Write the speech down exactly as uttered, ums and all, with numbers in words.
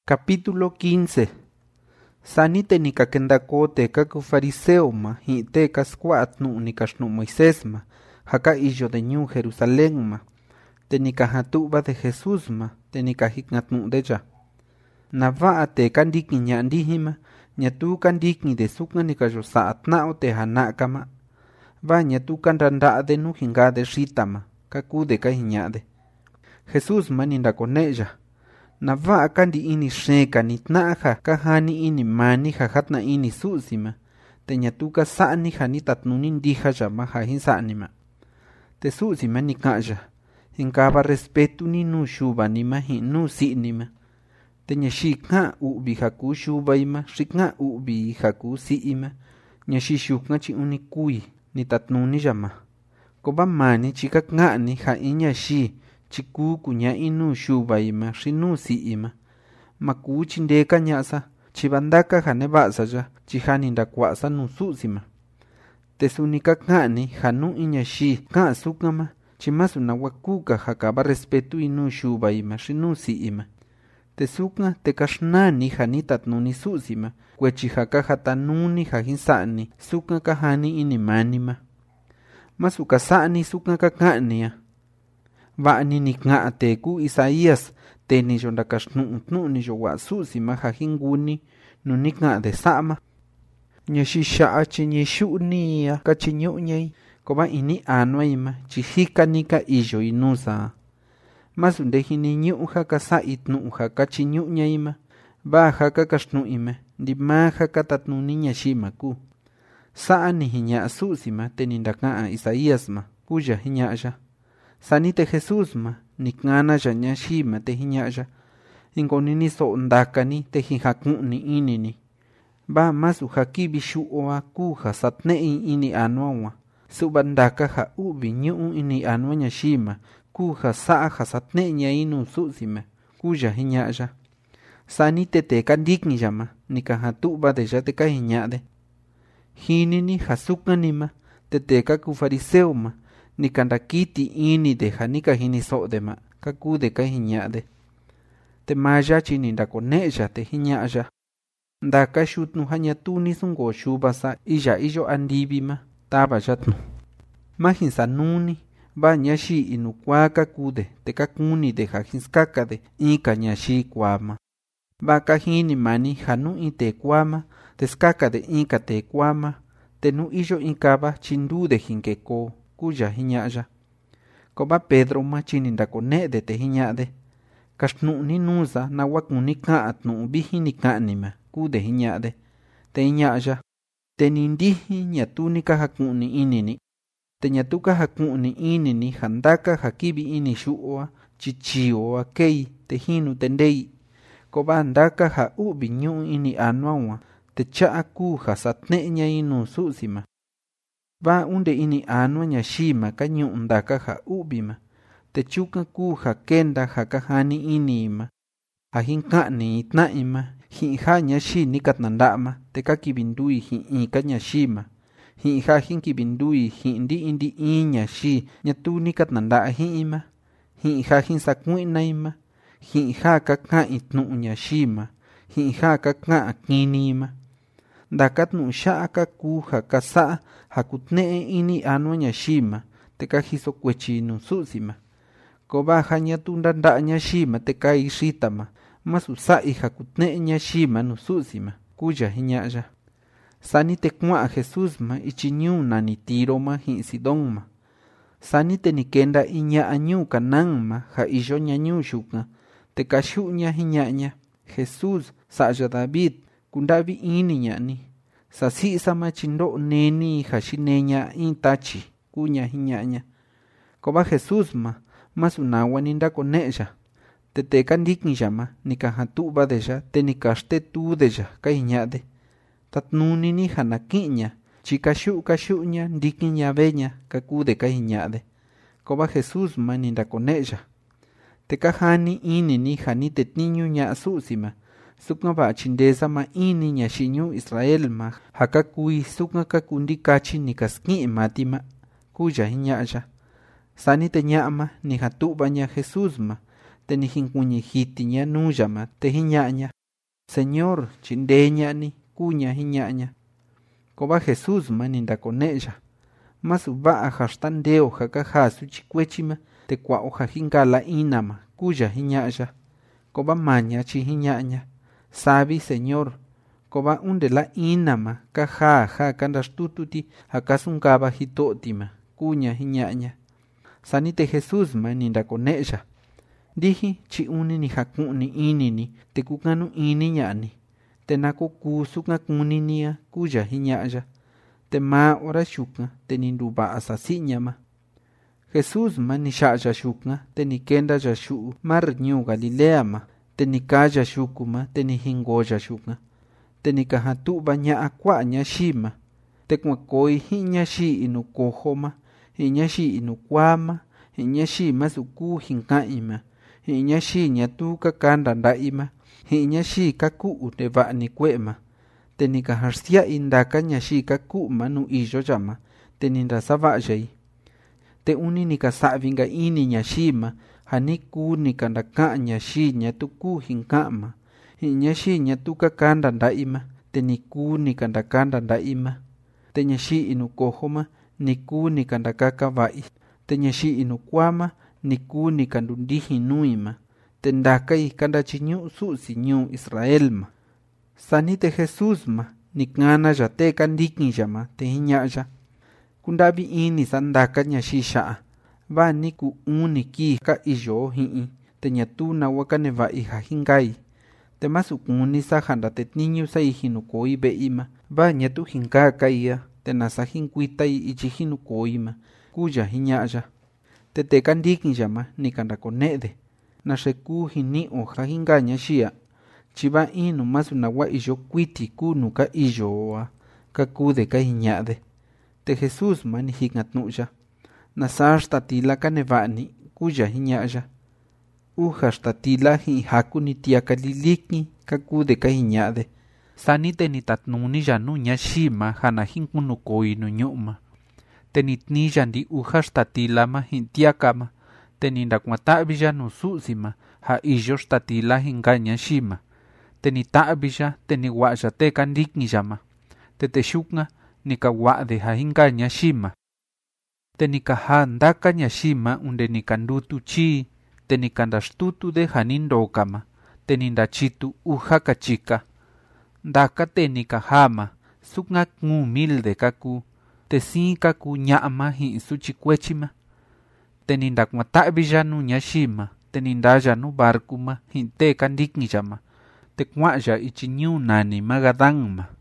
Capítulo quince. Sanite nikakendakote kaku fariseo ma hite kaskuat nu nikashnu Moisés ma haka iyo de ñu Jerusalén ma te nikahatuba de Jesús ma te nikahiknatnu deja nava te kandiki ñandihima ñatu kandiki de suka nikayosaatnao te hanaka ma va ñatu kanranda de nu hinga de shita ma kaku de kahiñade Jesús ma nindakoneya nava kandi ini sheka nitnaha kahani ini mani hajatna ini susima te ñatuka sa'ni hani tatnuni ndija yama hahin sa'nima te susima nikaya hinkaba respetu ni nu shuba nima hi nu si'nima te ñaxi ka ubi haku shubaima xika ubi haku si'ima ñaxi shuka chi uni kui ni tatnuni yama koba mani chika ngani ha iñaxi chiku kuña inu shubaima shinu si'ima maku chindeka ñasa chibandaka hane basa ya chihani ndakwasa nu susima tesunika kani hanu iñaxi ka sukama chimasu nawakuka hakaba respetu inu shubaima shinu si'ima tesuka tekashnani hani tatnuni susima kwechi haka hatanuni hahinsani suka kahani inimanima masuka sani suka kakania va'ni nikng'a teku Isaías te ni yo ndakashnu tnu ni yo wa susima hajinguni nu nikng'a de sa'ma ñaxi xa'a chi ñi xu'nia kachiñu'ñai koba ini anuaima chihika nika iyo inusa masu ndejini ñu'u haka sa'itnu haka chiñu'ñaima va haka kashnu'ima ndima haka tatnuni ñaxima ku sa'a ni hiña susima te ni ndakng'a Isaías ma kuya hiña'ya sanite Jesús ma nikngana ya ñaxima te hiña'ya ingonini so ndakani te hijaku'ni inini va masu hakibi xu'oa ku ja satne'i ini anuawa su'va ndaka ja u'vi ñu'u ini anua ñaxima ku ja sa'a ja satne'ña inu susima kuya hiña'ya sanite te kandikni yama nikajatu'va de ya te kahiña'de jinini ja sukanima te te kaku fariseo ma nikandakiti ini de ja nikajini so'de ma kaku de kahiña'de te maya chi nindakone'ya te hiña'ya ndaka xutnu ja ñatuni sungo xubasa iya iyo andivi ma tava yatnu ma jinsanuni va ñaxi inukua kakude te kakuni de ja jinskakade inka ñaxi kuama va kajini mani ja nu in te kuama te skakade inka te kuama te nu iyo inkava chindude jinkeko kuya hiña'ya koba Pedro ma chi nindakone'de te hiña'de kaxnu'ni nusa nawakuni ka'a tnu'u viji nika'nima kude hiña'de te hiña'ya te nindiji ñatu nikajaku'ni inini te ñatu kajaku'ni inini ja ndaka ja kivi ini xu'oa chichioa kei te jinu te ndei koba ndaka ja u'vi ñu'u ini anuawa te cha'a ku ja satne'ña inu susima va unde ini anua ñaxima kañu'u ndaka ja u'vima te chuka ku ja kenda ja kajani inima ja jinka'ni itna'ima ji'in ja ñaxi nikatnanda'ma te kakivindui ji'in ka ñaxima ji'in ja jinkivindui ji'in ndi'i ndi'i ñaxi ñatu nikatnanda'a ji'ima ji'in ja jinsaku'naima ji'in ja kaka'i tnu'u ñaxima ji'in ja kaka'a kinima ndaka tnu'u xa'a kaku ja kasa'a ja kutne'e ini anua ñaxima te kajiso kuechi nu susima koba ja ñatu ndanda'a ñaxima te kai xitama masu sa'i ja kutne'e ñaxima nu susima kuya hiña'ya sani te kua'a Jesús ma ichi ñu nani Tiro ma ji'in Sidón ma sani te nikenda iña'a ñu Canaán ma ja iyo ña ñu xuka te kaxu'ña hiña'ña Jesús sa'ya David kunda'vi ini ña'ni sa si'sa ma chindo' neni ja xineña in tachi kuña hiña'ña koba Jesús ma masu nawa nindakone'ya te te kandikniya ma nikajatu'va de ya te nikaxtetu de ya kahiña'de tatnuni ni ja naki'ña chi kaxu'u kaxu'ña ndikiña veña kaku de kahiña'de koba Jesús ma nindakone'ya te kajani inini ja ni tetniñu ña'a susima suka va chindesa ma ini ñaxi ñu Israel ma ja kakui suka kaku ndikachi nikaski'i mati ma kuya hiña'ya sani te ña'ma nijatu'va ña Jesús ma te nijinkuñi jitiña nuya ma te hiña'ña Señor, chindeñani, kuña hiñaña. Koba Jesús ma ni ndakoneya. Masu ba'a jashtandeo jakajasu chikwechima te kwa'o jajingala inama kuya hiñaya. Koba maña chi hiñaña. Sabi Señor, koba undela inama kaja ja kandastututi hakasunkaba hitotima kuña hiñaña. Sanite Jesús ma ni ndakoneya. Diji chi uni ni hakuni inini te kukanu ini ñani. Te nako kusuka kuninia kuya hiñaya. Te ma ora shuka te ni nduba'a sasiñama. Jesús ma ni sha'ya shuka te ni kenda ya shu'u mar ñu Galilea ma. Te ni kaya shuku ma te ni hingoya shuka. Te ni kahatu'ba ña'a kwa ña shima. Te kuakoi hi ña shi inu kojo ma. Hi ña shi inu kwama. Hi ña shi ma suku hinka'ima. Hi ña shi ña tu kakanda nda'ima. Hi ña shi kaku'u te va'a ni kue'ma. Te ni kaharsia indaka ña shi kaku'u ma nu iyo yama. Te ni ndasava'yai. Te uni ni kasa'vinga ini ña shi ma. Hani ku ni kandaka'a ña shi ña tuku hinka'ma. Hi ña shi ña tu kakanda nda'ima. Te ni ku ni kandakanda nda'ima. Te ña shi inu kojo ma. Ni ku ni kandakaka va'i. Te ña shi inu kwama. Ni ku ni kandundihi nuima. Te ndakai kandachiñu su'si ñu Israel ma. Sanite Jesús ma. Ni ngana ya te kandiki ya ma. Te hiñaya. Kundavi ini sandaka ña shi sha'a. Va ni ku uni ki ka iyo hi'i. Te ña tu na wakane va'i ha hingai. Te masu kuni sa janda te niñu sa hinu koi ve'ima. Va ña tu hinkaka ia. Te nasa hinkuita ichi hinu koima. Kuya hiñaya. Te te kandiki ya ma ni kandakonede. Na sheku hini'o ha hingaña shia. Chiva inu masu na wa iyo kuiti kunu ka iyo wa. Ka kude ka hiñade. Te Jesús ma ni hingatnuya. Na sashtatila kaneva'ni kuya hiñaya. Uja shtatila hi haku ni tiaka liliki ka kude ka hiñade. Sani te ni tatnuni ya nu ña shima hana hinkunu koi nu ñu'ma. Te ni tni ya ndi uja shtatila ma hintiaka ma. Te ni ndakwata'vi ya nu su'si ma ha iyo shtatila hingaña shima. Te ni ta'vi ya te ni wa'ya te kandiki ya ma. Te te shuka ni ka wa'de ha hingaña shima. Te ni kaha ndaka ña shima unde ni kandutu chi. Te ni kandastutu de hanindoka ma. Te ni ndachitu uja kachika. Ndaka te ni kahama sukna ngu milde kaku. Te si kaku ña'ma hi suchikwechima. Te ni ndakwata'vi ya nu ña shima. Te ni ndaya nu barku ma hi te kandiki ya ma. Te kua'ya ichi ñu nani Magadán ma.